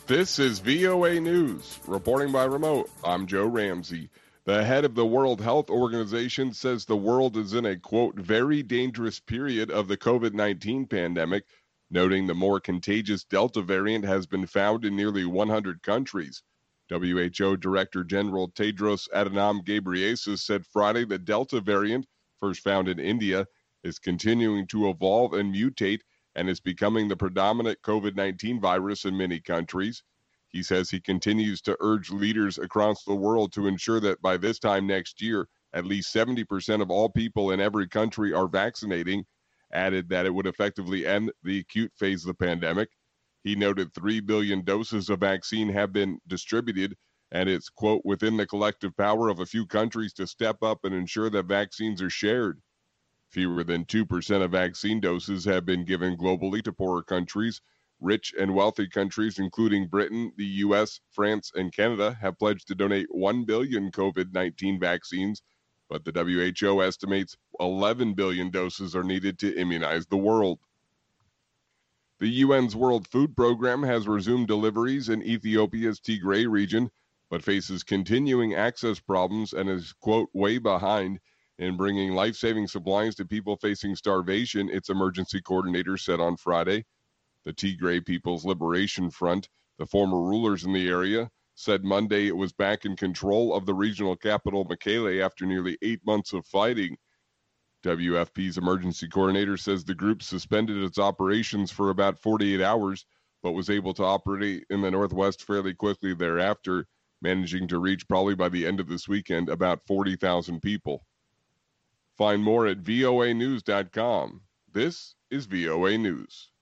This is VOA News. Reporting by remote, I'm Joe Ramsey. The head of the World Health Organization says the world is in a, quote, very dangerous period of the COVID-19 pandemic, noting the more contagious Delta variant has been found in nearly 100 countries. WHO Director General Tedros Adhanom Ghebreyesus said Friday the Delta variant, first found in India, is continuing to evolve and mutate and is becoming the predominant COVID-19 virus in many countries. He says he continues to urge leaders across the world to ensure that by this time next year, at least 70% of all people in every country are vaccinating, added that it would effectively end the acute phase of the pandemic. He noted 3 billion doses of vaccine have been distributed, and it's, quote, within the collective power of a few countries to step up and ensure that vaccines are shared. Fewer than 2% of vaccine doses have been given globally to poorer countries. Rich and wealthy countries, including Britain, the U.S., France, and Canada, have pledged to donate 1 billion COVID-19 vaccines, but the WHO estimates 11 billion doses are needed to immunize the world. The UN's World Food Program has resumed deliveries in Ethiopia's Tigray region, but faces continuing access problems and is, quote, way behind in bringing life-saving supplies to people facing starvation, its emergency coordinator said on Friday. The Tigray People's Liberation Front, the former rulers in the area, said Monday it was back in control of the regional capital Mekelle after nearly 8 months of fighting. WFP's emergency coordinator says the group suspended its operations for about 48 hours, but was able to operate in the northwest fairly quickly thereafter, managing to reach probably by the end of this weekend about 40,000 people. Find more at voanews.com. This is VOA News.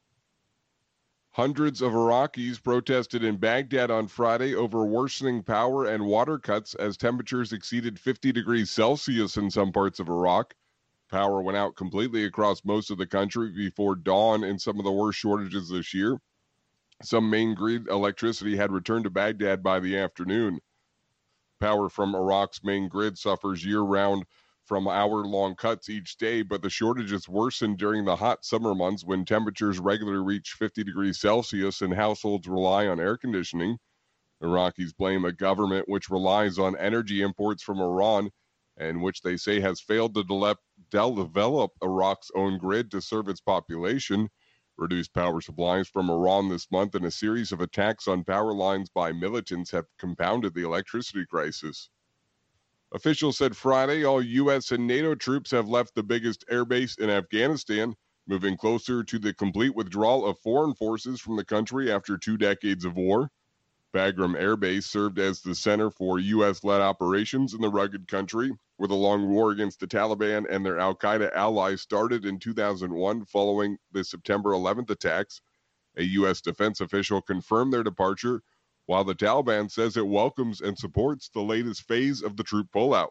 Hundreds of Iraqis protested in Baghdad on Friday over worsening power and water cuts as temperatures exceeded 50 degrees Celsius in some parts of Iraq. Power went out completely across most of the country before dawn in some of the worst shortages this year. Some main grid electricity had returned to Baghdad by the afternoon. Power from Iraq's main grid suffers year-round from hour-long cuts each day, but the shortages worsened during the hot summer months when temperatures regularly reach 50 degrees Celsius and households rely on air conditioning. Iraqis blame a government which relies on energy imports from Iran and which they say has failed to develop Iraq's own grid to serve its population. Reduced power supplies from Iran this month and a series of attacks on power lines by militants have compounded the electricity crisis. Officials said Friday all U.S. and NATO troops have left the biggest airbase in Afghanistan, moving closer to the complete withdrawal of foreign forces from the country after 2 decades of war. Bagram Air Base served as the center for U.S.-led operations in the rugged country, where the long war against the Taliban and their al-Qaeda allies started in 2001 following the September 11th attacks. A U.S. defense official confirmed their departure, while the Taliban says it welcomes and supports the latest phase of the troop pullout.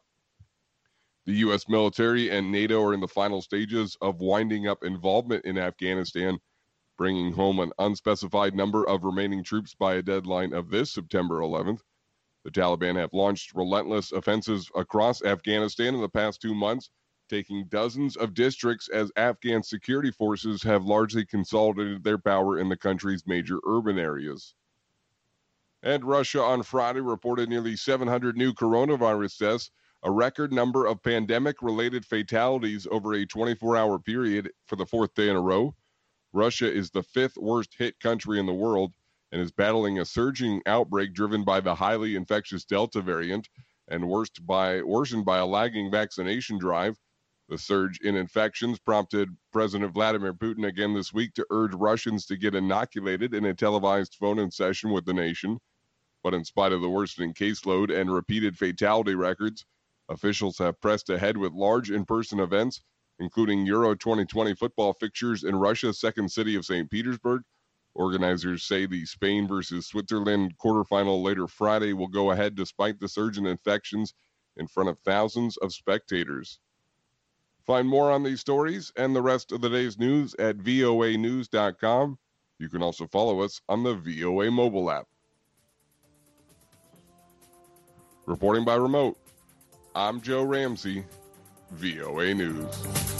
The U.S. military and NATO are in the final stages of winding up involvement in Afghanistan, bringing home an unspecified number of remaining troops by a deadline of this September 11th. The Taliban have launched relentless offensives across Afghanistan in the past 2 months, taking dozens of districts as Afghan security forces have largely consolidated their power in the country's major urban areas. And Russia on Friday reported nearly 700 new coronavirus deaths, a record number of pandemic-related fatalities over a 24-hour period for the 4th day in a row. Russia is the 5th worst-hit country in the world and is battling a surging outbreak driven by the highly infectious Delta variant and worsened by a lagging vaccination drive. The surge in infections prompted President Vladimir Putin again this week to urge Russians to get inoculated in a televised phone-in session with the nation. But in spite of the worsening caseload and repeated fatality records, officials have pressed ahead with large in-person events, including Euro 2020 football fixtures in Russia's second city of St. Petersburg. Organizers say the Spain versus Switzerland quarterfinal later Friday will go ahead despite the surge in infections in front of thousands of spectators. Find more on these stories and the rest of the day's news at voanews.com. You can also follow us on the VOA mobile app. Reporting by remote, I'm Joe Ramsey, VOA News.